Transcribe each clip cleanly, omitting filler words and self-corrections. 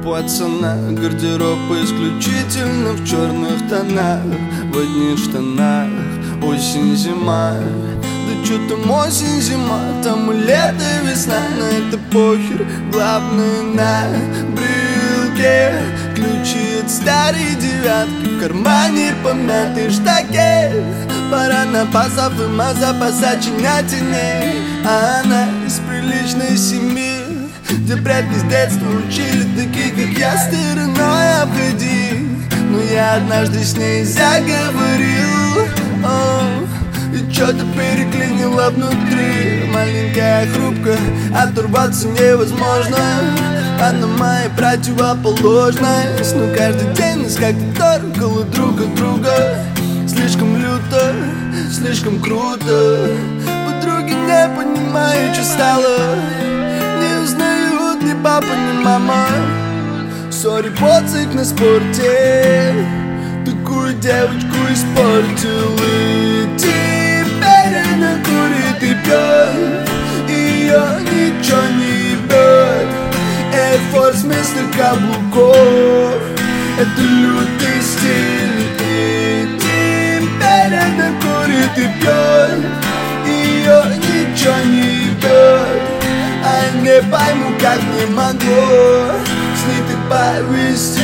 пацана. Гардероб исключительно в черных тонах, в одних штанах. Осень-зима, да чё там осень-зима, там и лето, весна, но это похер. Главное на брелке ключи от старой девятки, в кармане помятый штакет. Пора на пазовыма запасать теней. А она из приличной семьи, где предки с детства учили таких, как я, стороной обходи. Но я однажды с ней заговорил, и что-то переклинило внутри. Маленькая хрупкая, оторваться невозможно. Она моя противоположность, но каждый день нас как-то торкало друг от друга. Слишком люто, слишком круто. Подруги не понимают, что стало. Не узнают ни папа, ни мама. Сори, поцик на спорте, такую девочку испортил. И теперь она курит и пьет, ее ничего не ебет. Air Force вместо каблуков, это лютый стиль. И теперь она курит и пьет, ее ничего не ебет. А не пойму, как не могло с ней ты повести.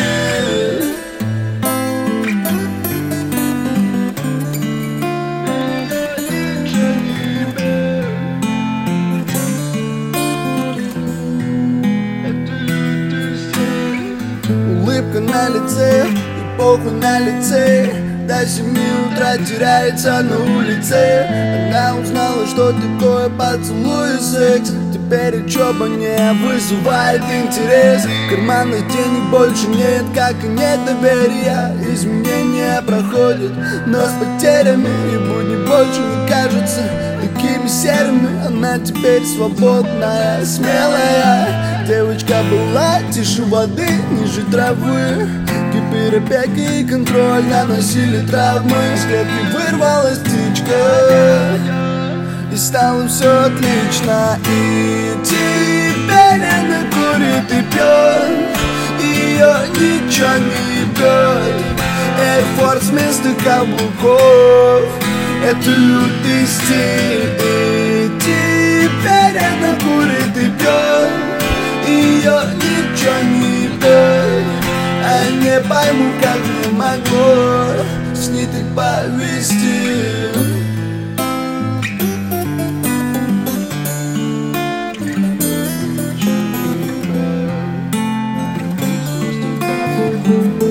Улыбка на лице и похуй на лице. До 7 утра теряется на улице. Она узнала, что такое поцелуй и секс. Теперь учеба не вызывает интерес. Карманных денег больше нет, как и нет доверия. Изменения проходят, но с потерями. И будни больше не кажутся такими серыми. Она теперь свободная, смелая. Девочка была тише воды, ниже травы. Теперь опеки и контроль наносили травмы. С клетки вырвалась птичка, и стало все отлично. И теперь она курит и пьет, ее ничего не ебет. Air Force вместо каблуков, это лютый стиль. И теперь она курит и пьет, ее ничего не ебет. А не пойму, как не могло с ней так повести. Thank you.